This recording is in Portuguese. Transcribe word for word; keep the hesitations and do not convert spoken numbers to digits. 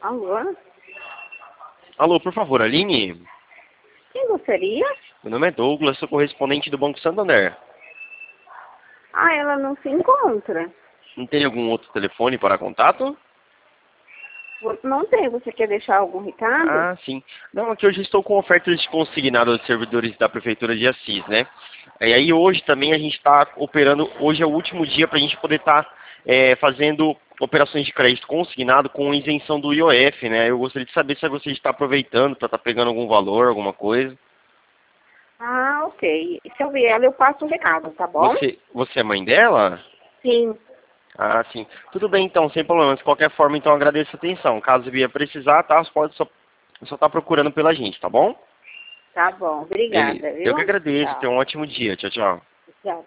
Alô? Alô, por favor, Aline? Quem gostaria? Meu nome é Douglas, sou correspondente do Banco Santander. Ah, ela não se encontra. Não tem algum outro telefone para contato? Vo- Não tem. Você quer deixar algum recado? Ah, sim. Não, aqui hoje estou com ofertas de consignado aos servidores da Prefeitura de Assis, né? E aí hoje também a gente está operando, hoje é o último dia para a gente poder estar fazendo operações de crédito consignado com isenção do I O F, né? Eu gostaria de saber se você está aproveitando para estar pegando algum valor, alguma coisa. Ah, ok. Se eu ver ela, eu passo o recado, tá bom? Você, você é mãe dela? Sim. Ah, sim. Tudo bem, então, sem problemas. De qualquer forma, então, agradeço a atenção. Caso vier precisar, tá? Você pode só só tá procurando pela gente, tá bom? Tá bom. Beleza. Obrigada, Eu que viu? agradeço. Tchau. Tenha um ótimo dia. Tchau, tchau. Tchau.